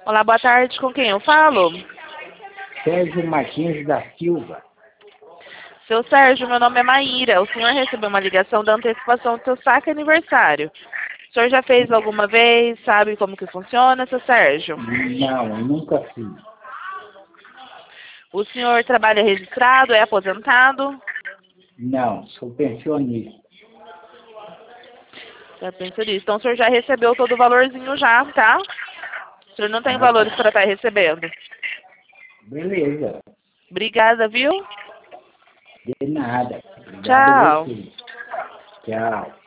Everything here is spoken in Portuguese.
Olá, boa tarde. Com quem eu falo? Sérgio Martins da Silva. Seu Sérgio, meu nome é Maíra. O senhor recebeu uma ligação da antecipação do seu saque aniversário. O senhor já fez alguma vez? Sabe como que funciona, seu Sérgio? Não, nunca fiz. O senhor trabalha registrado? É aposentado? Não, sou pensionista. Já pensou nisso. Então o senhor já recebeu todo o valorzinho já, tá? O senhor não tem Ah, valores tá. para estar recebendo. Beleza. Obrigada, viu? De nada. Obrigado a Tchau. você. Tchau.